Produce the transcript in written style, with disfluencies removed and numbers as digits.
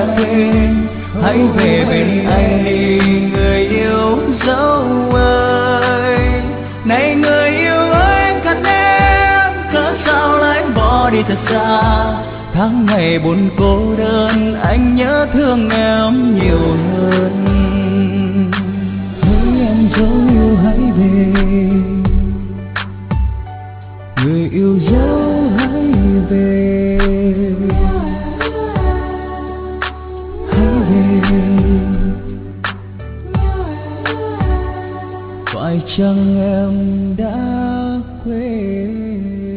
đã quên, hãy về bên anh đi người yêu dấu ơi. Này người yêu ơi, cần em cớ sao lại bỏ đi thật xa. Tháng ngày buồn cô đơn, anh nhớ thương em nhiều hơn. Hỡi em dấu yêu hãy về, người yêu dấu hãy về, hãy về. Phải chăng em đã quên?